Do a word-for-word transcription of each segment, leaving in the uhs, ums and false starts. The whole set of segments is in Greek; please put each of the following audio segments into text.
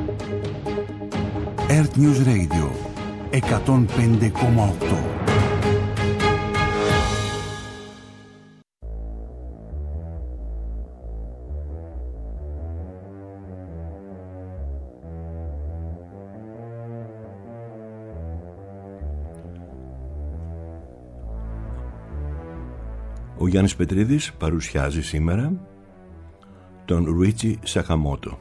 Earth News Radio εκατόν πέντε κόμμα οκτώ. Ο Γιάννης Πετρίδης παρουσιάζει σήμερα τον Ρουίτσι Σακαμότο.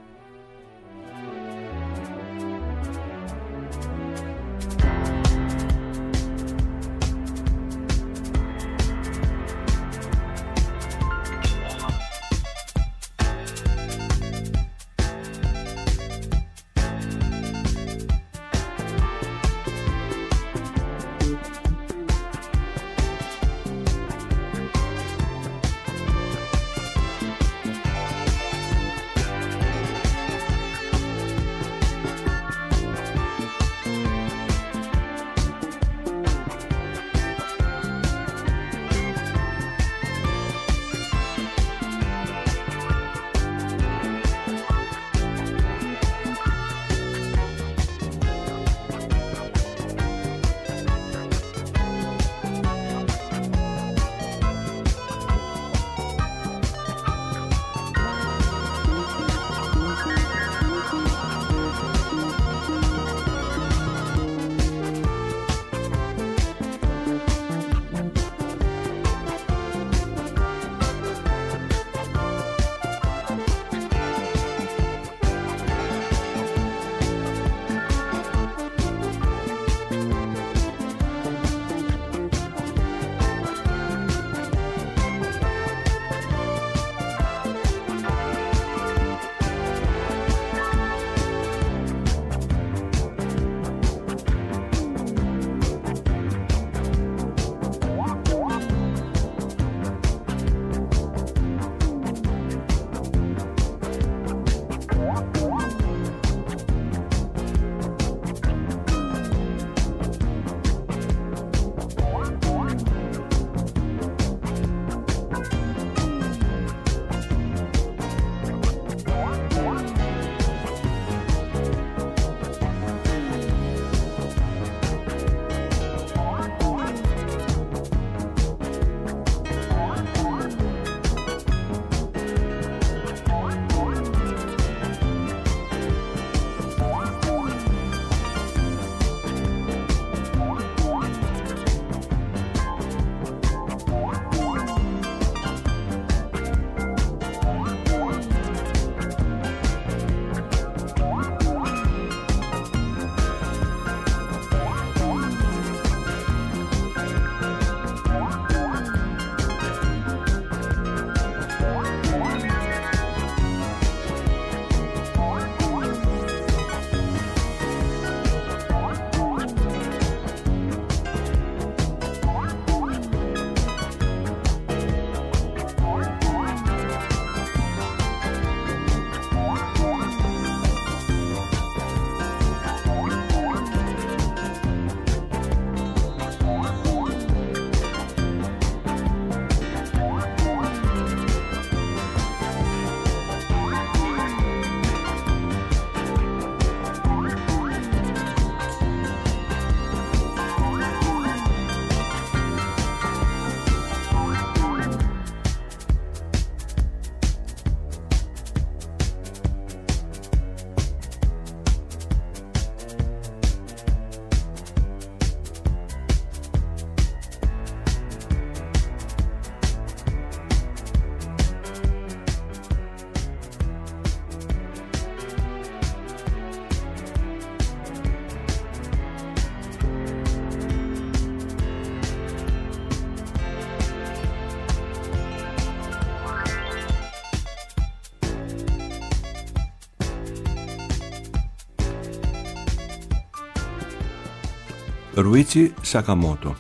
Ρουίτσι Σακαμότο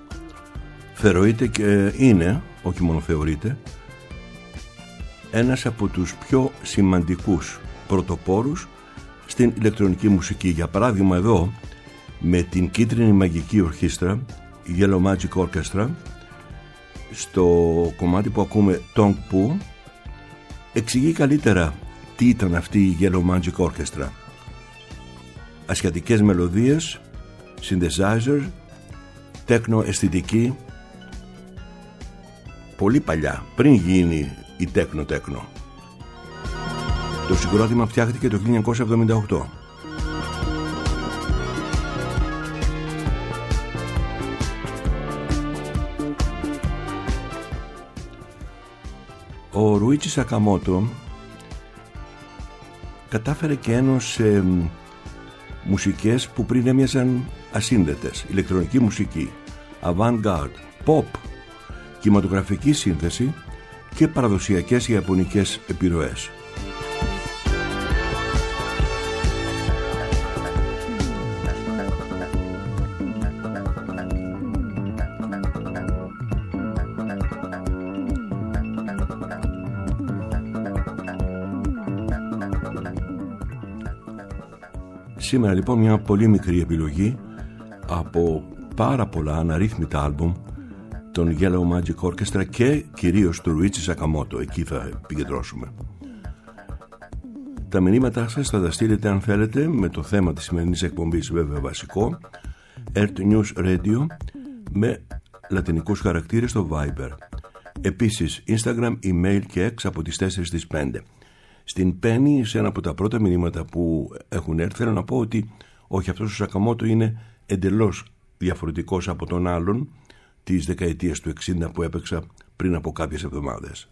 θεωρείται και είναι, όχι μόνο θεωρείται, ένας από τους πιο σημαντικούς πρωτοπόρους στην ηλεκτρονική μουσική. Για παράδειγμα εδώ με την Κίτρινη Μαγική Ορχήστρα, Yellow Magic Orchestra, στο κομμάτι που ακούμε Tong Pu, εξηγεί καλύτερα τι ήταν αυτή η Yellow Magic Orchestra. Ασιατικές μελωδίες, synthesizer, τέκνο αισθητική, πολύ παλιά, πριν γίνει η τέκνο-τέκνο. Το συγκρότημα φτιάχτηκε το χίλια εννιακόσια εβδομήντα οκτώ. Ο Ρούιτσι Σακαμότο κατάφερε και ένωσε μουσικές που πριν έμοιαζαν ασύνδετες. Ηλεκτρονική μουσική, avant-garde, pop, κινηματογραφική σύνθεση και παραδοσιακές ιαπωνικές επιρροές. Σήμερα λοιπόν μια πολύ μικρή επιλογή από πάρα πολλά αναρρύθμιτα άλμπουμ των Yellow Magic Orchestra και κυρίως του Ρούιτσι Σακαμότο. Εκεί θα επικεντρώσουμε. Τα μηνύματά σας θα τα στείλετε αν θέλετε με το θέμα της σημερινής εκπομπής, βέβαια βασικό, Earth News Radio, με λατινικούς χαρακτήρες στο Viber. Επίσης Instagram, email και X από τις τέσσερις στις πέντε. Στην Penny, σε ένα από τα πρώτα μηνύματα που έχουν έρθει, θέλω να πω ότι όχι, αυτός ο Σακαμότο είναι εντελώς διαφορετικός από τον άλλον της δεκαετίας του εξήντα που έπαιξα πριν από κάποιες εβδομάδες.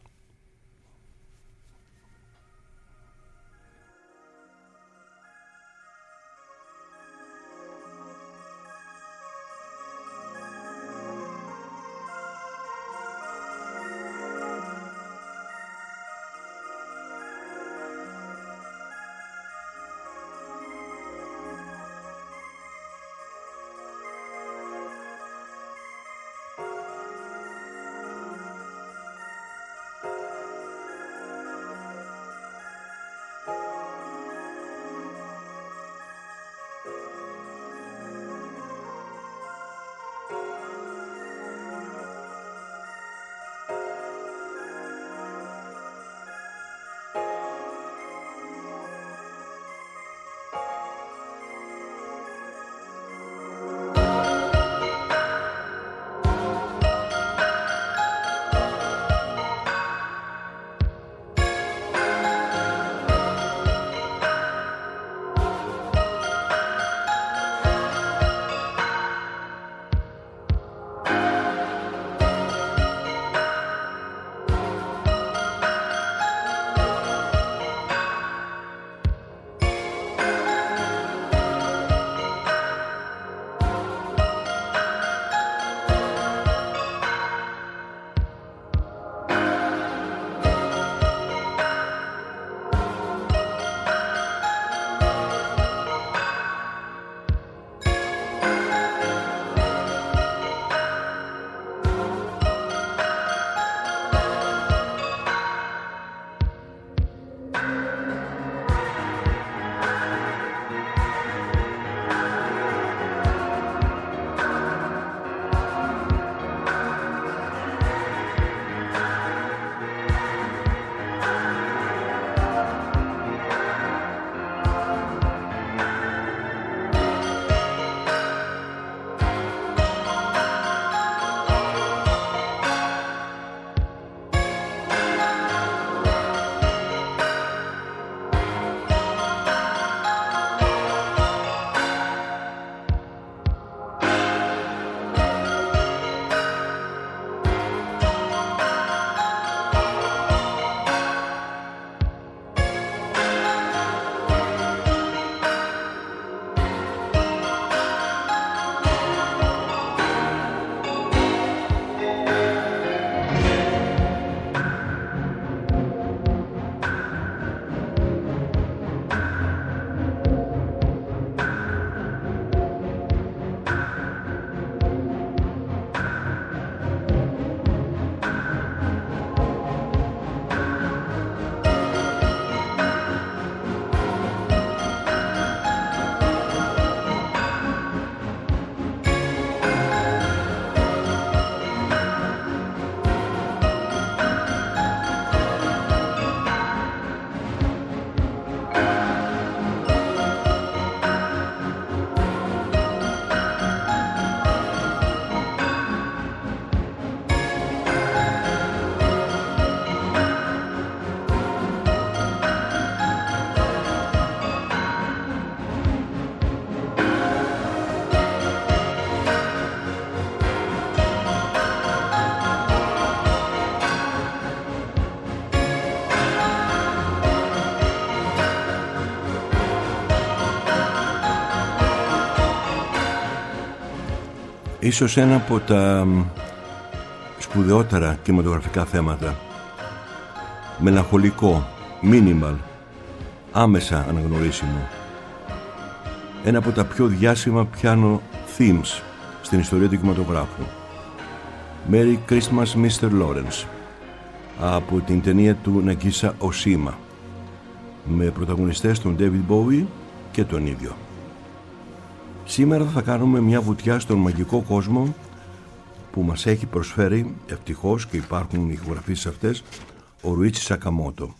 Ίσως ένα από τα σπουδαιότερα κινηματογραφικά θέματα. Μελαγχολικό, minimal, άμεσα αναγνωρίσιμο. Ένα από τα πιο διάσημα piano themes στην ιστορία του κινηματογράφου. Merry Christmas μίστερ Lawrence, από την ταινία του Ναγκίσα Οσίμα, με πρωταγωνιστές τον David Bowie και τον ίδιο. Σήμερα θα κάνουμε μια βουτιά στον μαγικό κόσμο που μας έχει προσφέρει, ευτυχώς, και υπάρχουν ηχογραφήσεις αυτές, ο Ρουίτσι Σακαμότο.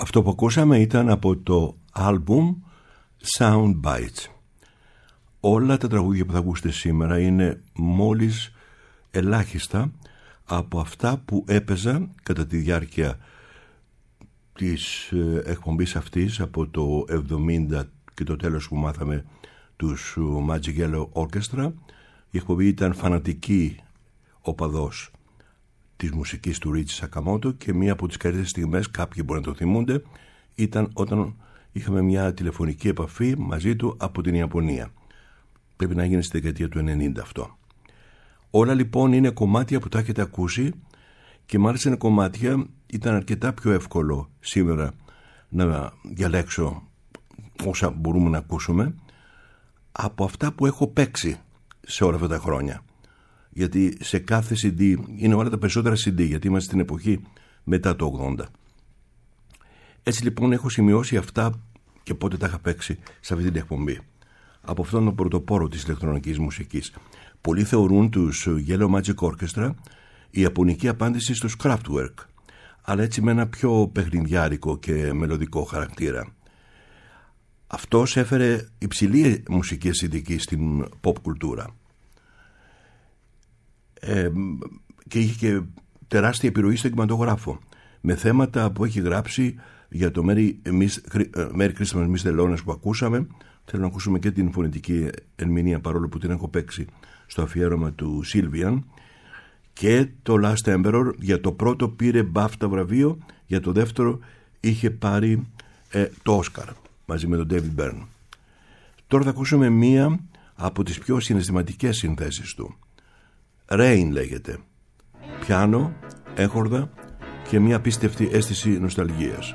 Αυτό που ακούσαμε ήταν από το άλμπουμ Sound Bites. Όλα τα τραγούδια που θα ακούσετε σήμερα είναι μόλις ελάχιστα από αυτά που έπαιζα κατά τη διάρκεια της εκπομπής αυτής από το εβδομήντα και το τέλος που μάθαμε τους Magic Yellow Orchestra. Η εκπομπή ήταν φανατική οπαδός της μουσικής του Ρίτσι Σακαμότο και μία από τις καλύτερες στιγμές, κάποιοι μπορεί να το θυμούνται, ήταν όταν είχαμε μια τηλεφωνική επαφή μαζί του από την Ιαπωνία. Πρέπει να γίνει στη δεκαετία του ενενήντα αυτό. Όλα λοιπόν είναι κομμάτια που τα έχετε ακούσει και μάλιστα είναι κομμάτια, ήταν αρκετά πιο εύκολο σήμερα να διαλέξω όσα μπορούμε να ακούσουμε από αυτά που έχω παίξει σε όλα αυτά τα χρόνια. Γιατί σε κάθε σι ντι, είναι όλα τα περισσότερα σι ντι, γιατί είμαστε στην εποχή μετά το ογδόντα. Έτσι λοιπόν έχω σημειώσει αυτά και πότε τα είχα παίξει σε αυτή την εκπομπή. Από αυτόν τον πρωτοπόρο της ηλεκτρονικής μουσικής. Πολλοί θεωρούν τους Yellow Magic Orchestra η ιαπωνική απάντηση στους Kraftwerk, αλλά έτσι με ένα πιο παιχνιδιάρικο και μελωδικό χαρακτήρα. Αυτός έφερε υψηλή μουσική αισθητική στην pop κουλτούρα. Ε, και είχε και τεράστια επιρροή στο κινηματογράφο, με θέματα που έχει γράψει για το Merry, Merry Christmas Miss Delones που ακούσαμε. Θέλω να ακούσουμε και την φωνητική ερμηνεία, παρόλο που την έχω παίξει στο αφιέρωμα του Sylvian, και το Last Emperor. Για το πρώτο πήρε BAFTA βραβείο, για το δεύτερο είχε πάρει ε, το Oscar μαζί με τον David Byrne. Τώρα θα ακούσουμε μία από τις πιο συναισθηματικές συνθέσεις του. Rain λέγεται. Πιάνο, έχορδα και μια απίστευτη αίσθηση νοσταλγίας.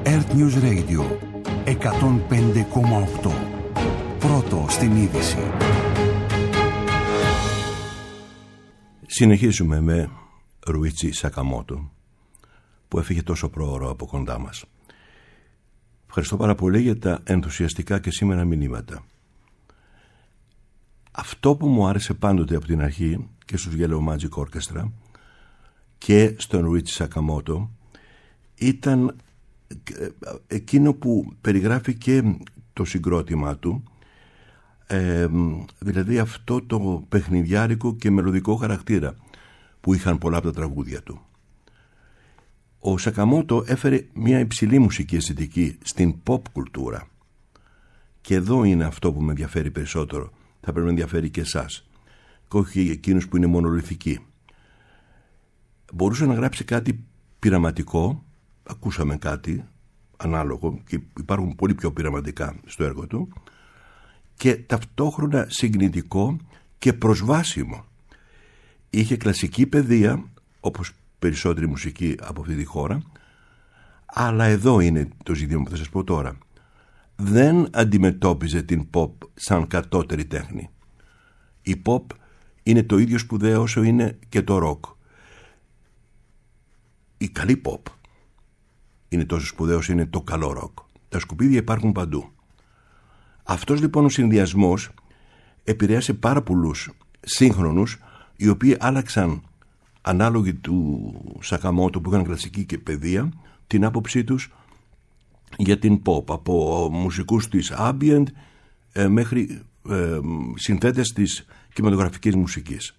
Earth News Radio εκατόν πέντε κόμμα οκτώ. Πρώτο στην είδηση. Συνεχίζουμε με Ρουίτσι Σακαμότο, που έφυγε τόσο πρόωρο από κοντά μας. Ευχαριστώ πάρα πολύ για τα ενθουσιαστικά και σήμερα μηνύματα. Αυτό που μου άρεσε πάντοτε από την αρχή και στους Yellow Magic Orchestra και στον Ρουίτσι Σακαμότο ήταν εκείνο που περιγράφει και το συγκρότημά του, ε, δηλαδή αυτό το παιχνιδιάρικο και μελωδικό χαρακτήρα που είχαν πολλά από τα τραγούδια του. Ο Σακαμότο έφερε μια υψηλή μουσική αισθητική στην pop κουλτούρα, και εδώ είναι αυτό που με ενδιαφέρει περισσότερο, θα πρέπει να ενδιαφέρει και εσάς και όχι εκείνους που είναι μονολυθικοί. Μπορούσε να γράψει κάτι πειραματικό, ακούσαμε κάτι ανάλογο και υπάρχουν πολύ πιο πειραματικά στο έργο του, και ταυτόχρονα συγκινητικό και προσβάσιμο. Είχε κλασική παιδεία, όπως περισσότερη μουσική από αυτή τη χώρα, αλλά εδώ είναι το ζήτημα που θα σας πω τώρα. Δεν αντιμετώπιζε την pop σαν κατώτερη τέχνη. Η pop είναι το ίδιο σπουδαίο όσο είναι και το rock. Η καλή pop είναι τόσο σπουδαίο όσο είναι το καλό rock. Τα σκουπίδια υπάρχουν παντού. Αυτός λοιπόν ο συνδυασμός επηρέασε πάρα πολλούς σύγχρονους, οι οποίοι άλλαξαν, ανάλογοι του Σακαμότο που είχαν κλασική και παιδεία, την άποψή τους για την pop, από μουσικούς της ambient ε, μέχρι ε, συνθέτες της κινηματογραφικής μουσικής.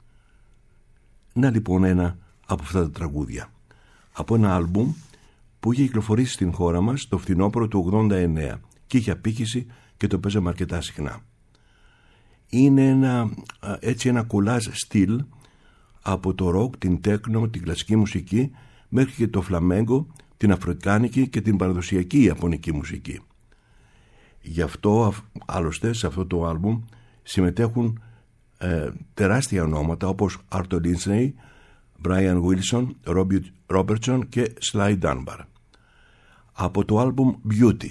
Να λοιπόν ένα από αυτά τα τραγούδια, από ένα άλμπουμ που είχε κυκλοφορήσει στην χώρα μας το φθινόπωρο του ογδόντα εννέα και είχε απήχηση και το παίζαμε αρκετά συχνά. Είναι ένα, έτσι ένα κολάζ στυλ από το ροκ, την τέκνο, την κλασική μουσική μέχρι και το φλαμέγκο, την αφρικάνικη και την παραδοσιακή ιαπωνική μουσική. Γι' αυτό άλλωστε σε αυτό το άλμπουμ συμμετέχουν ε, τεράστια ονόματα όπως Arthur Lindsay, Brian Wilson, Robbie Robertson και Sly Dunbar. Από το άλμπουμ Beauty.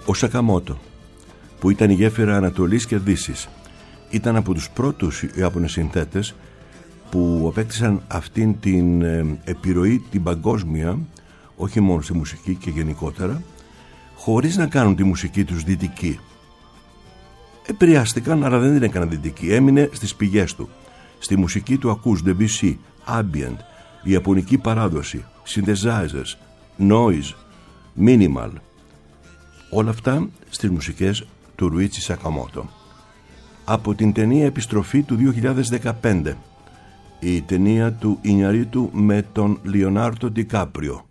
Ο Σακαμότο, που ήταν η γέφυρα Ανατολής και Δύσης, ήταν από τους πρώτους Ιάπωνες συνθέτες που απέκτησαν αυτήν την επιρροή την παγκόσμια, όχι μόνο στη μουσική και γενικότερα, χωρίς να κάνουν τη μουσική τους δυτική. Επηρεάστηκαν, αλλά δεν την έκαναν δυτική. Έμεινε στις πηγές του. Στη μουσική του ακούς Debussy, Ambient, η ιαπωνική παράδοση, Synthesizers, Noise, Minimal. Όλα αυτά στις μουσικές του Ρουίτσι Σακαμότο. Από την ταινία Επιστροφή του δύο χιλιάδες δεκαπέντε, η ταινία του Ινιαρίτου με τον Λεωνάρντο Ντικάπριο.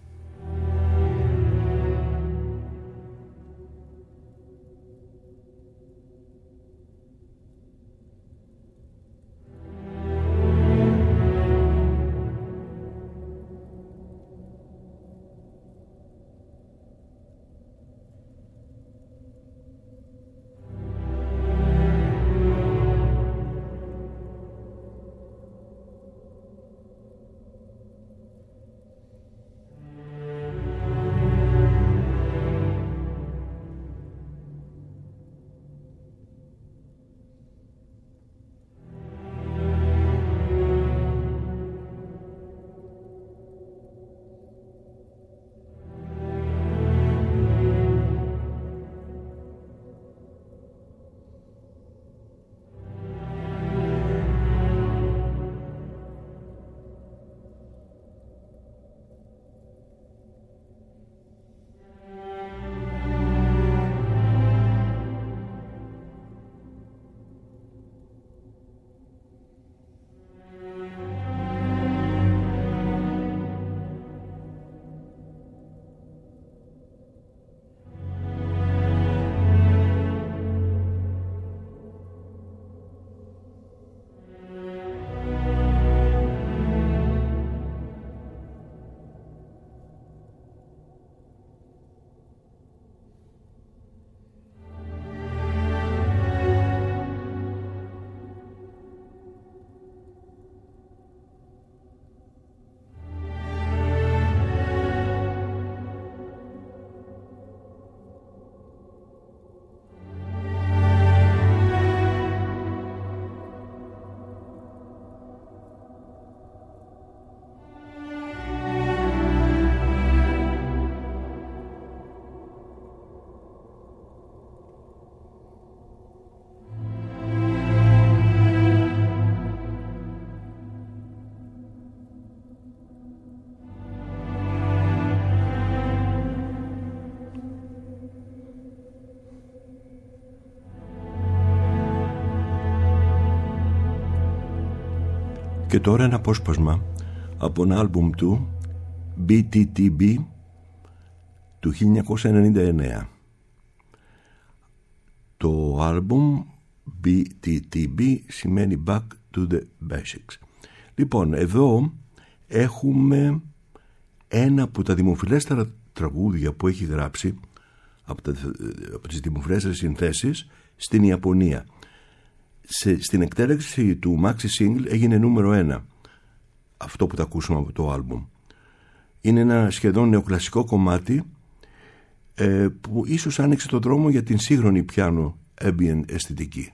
Και τώρα ένα απόσπασμα από ένα άλμπουμ του μπι τι τι μπι του χίλια εννιακόσια ενενήντα εννέα. Το άλμπουμ μπι τι τι μπι σημαίνει Back to the Basics. Λοιπόν, εδώ έχουμε ένα από τα δημοφιλέστερα τραγούδια που έχει γράψει, από, τα, από τις δημοφιλέστερες συνθέσεις στην Ιαπωνία. Σε, στην εκτέλεξη του Maxi Single έγινε νούμερο ένα αυτό που θα ακούσουμε από το άλμπουμ. Είναι ένα σχεδόν νεοκλασικό κομμάτι ε, που ίσως άνοιξε το δρόμο για την σύγχρονη πιάνο ambient αισθητική.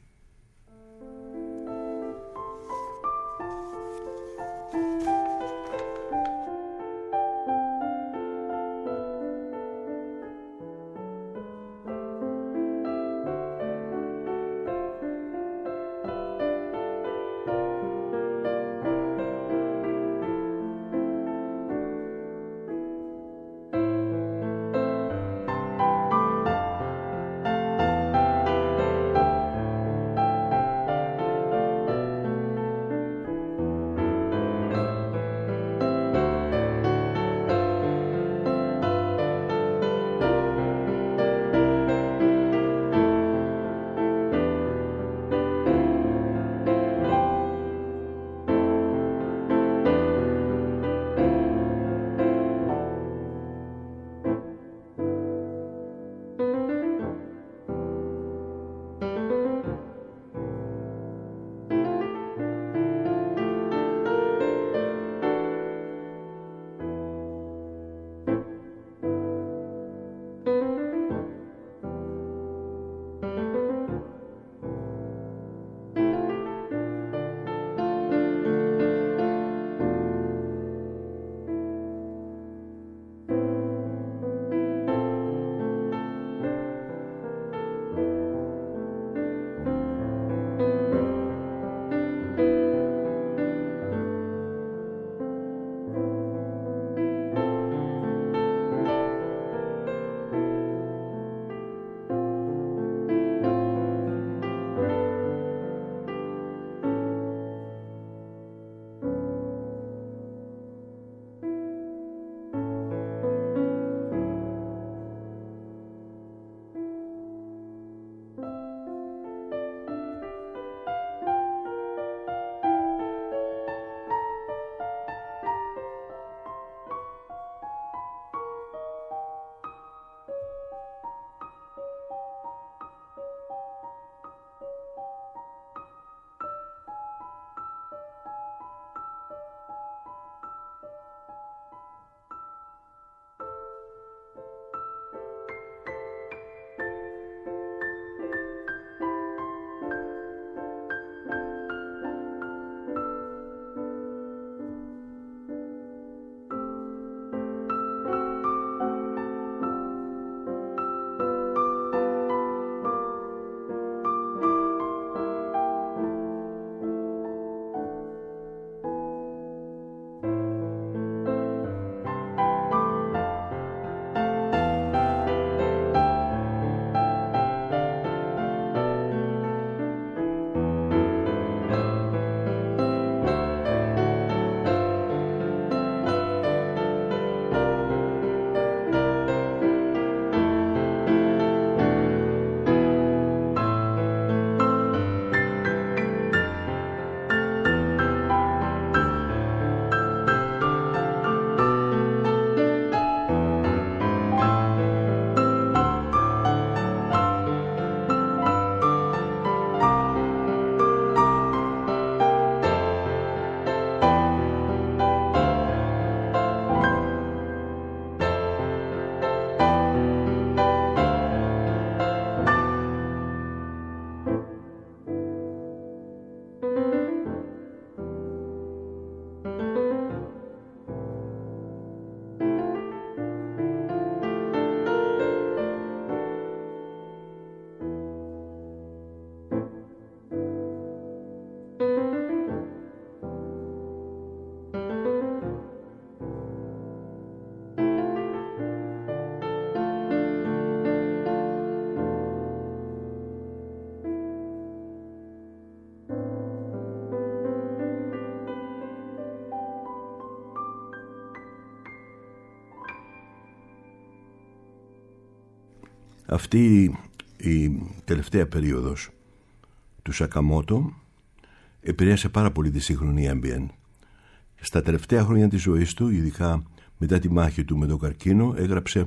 Αυτή η τελευταία περίοδος του Σακαμότο επηρέασε πάρα πολύ τη σύγχρονη ambient. Στα τελευταία χρόνια της ζωής του, ειδικά μετά τη μάχη του με τον καρκίνο, έγραψε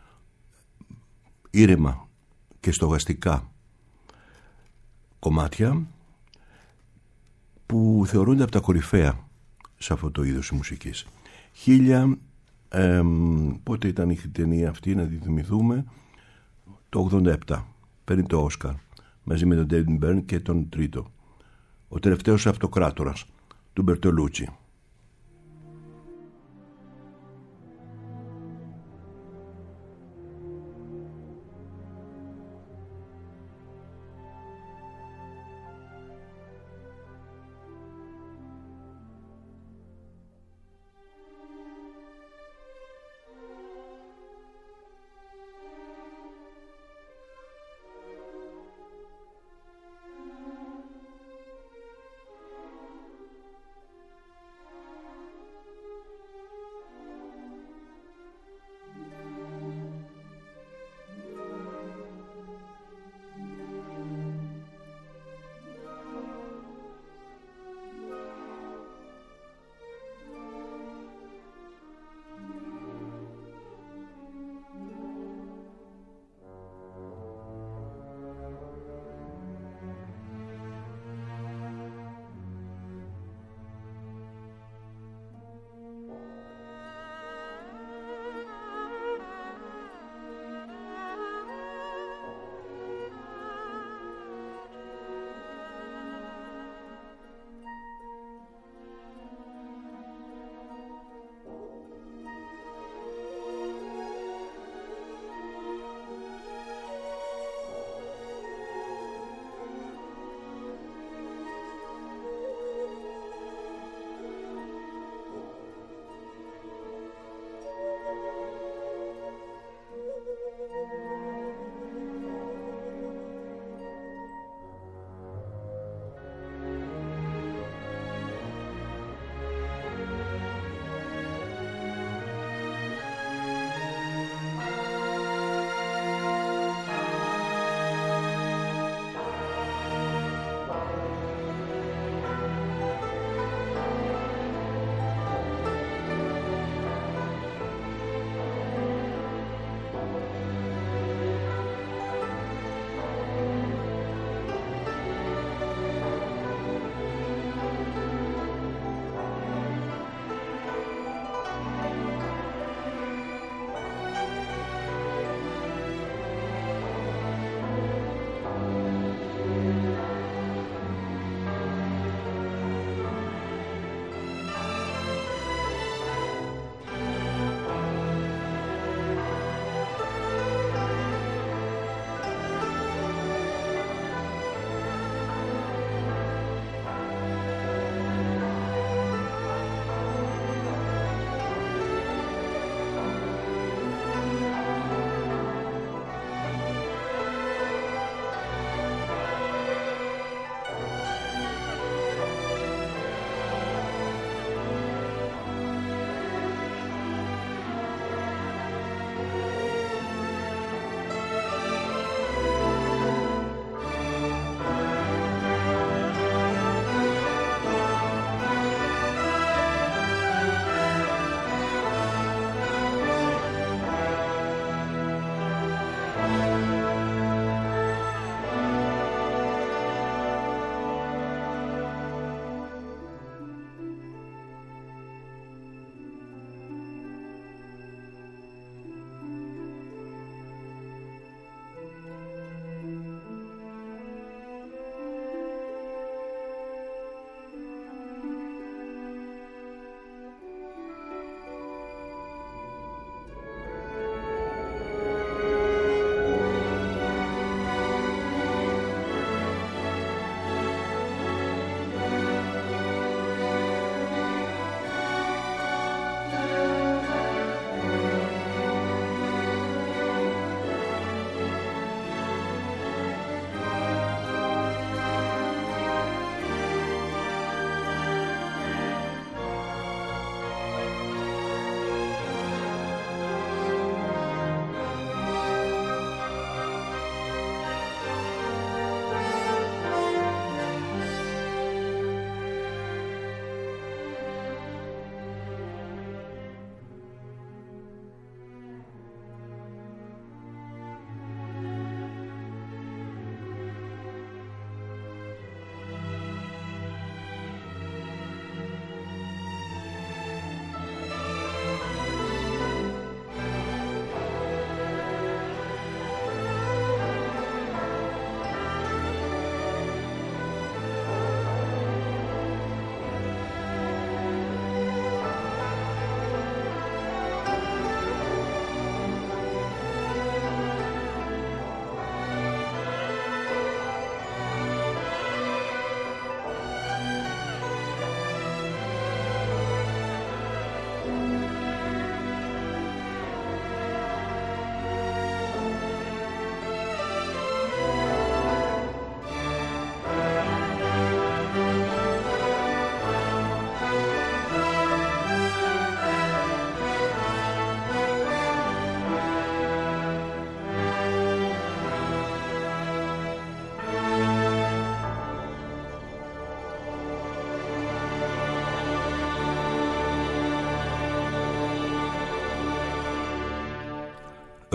ήρεμα και στοργαστικά κομμάτια που θεωρούνται από τα κορυφαία σε αυτό το είδος μουσικής. Χίλια, ε, πότε ήταν η ταινία αυτή, να τη θυμηθούμε, το ογδόντα επτά, παίρνει το Όσκαρ μαζί με τον David Byrne και τον τρίτο, ο τελευταίος αυτοκράτορας του Μπερτολούτσι.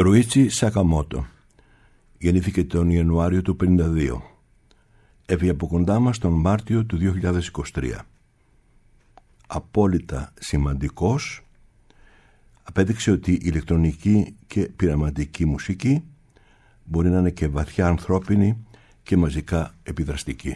Ρουίτσι Σακαμότο. Γεννήθηκε τον Ιανουάριο του χίλια εννιακόσια πενήντα δύο. Έφυγε από κοντά μας τον Μάρτιο του δύο χιλιάδες είκοσι τρία. Απόλυτα σημαντικός, απέδειξε ότι η ηλεκτρονική και πειραματική μουσική μπορεί να είναι και βαθιά ανθρώπινη και μαζικά επιδραστική.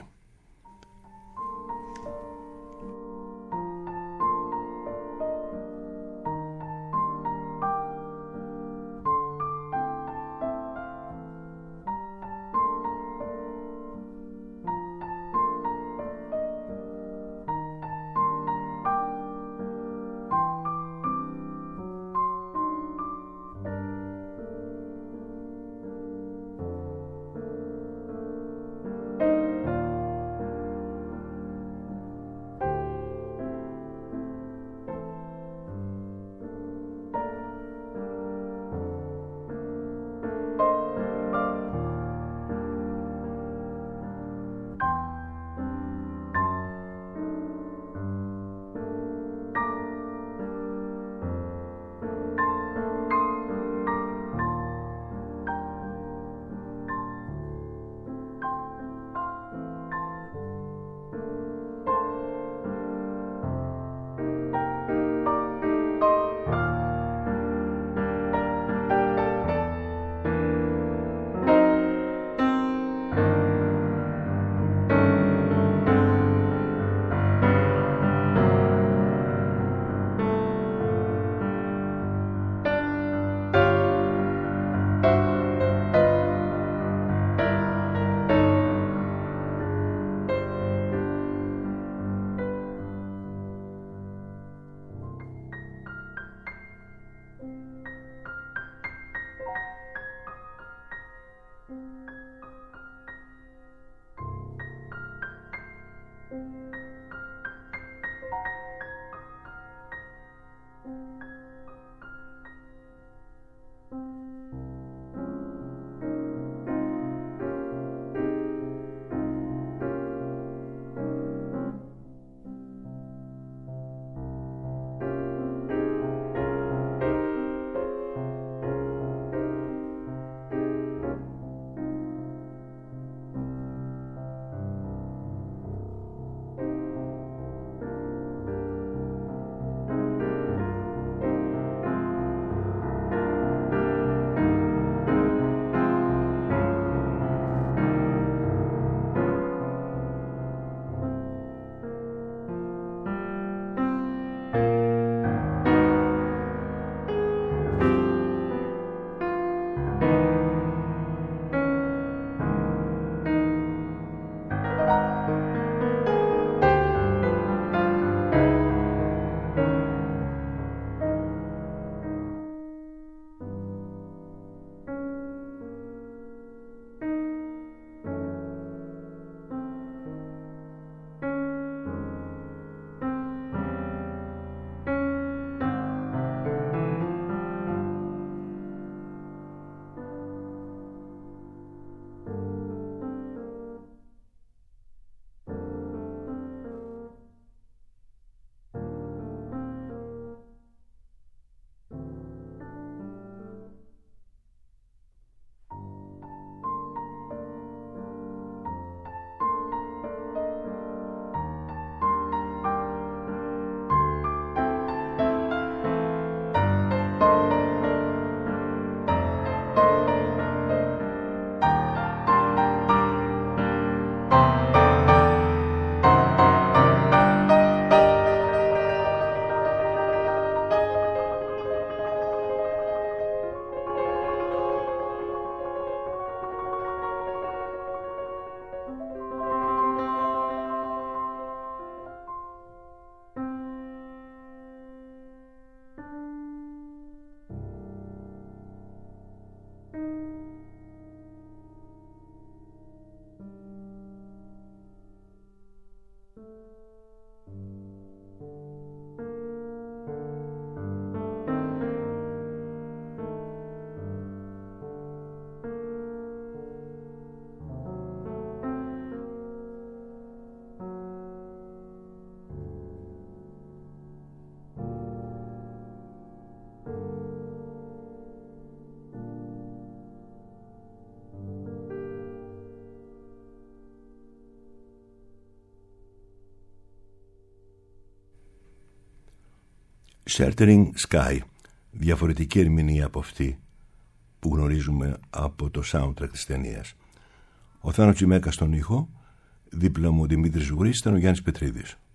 Sheltering Sky, διαφορετική ερμηνεία από αυτή που γνωρίζουμε από το soundtrack της ταινίας. Ο Θάνος Τσιμέκας στον ήχο, δίπλα μου ο Δημήτρης Ζουγρής, ήταν ο Γιάννης Πετρίδης.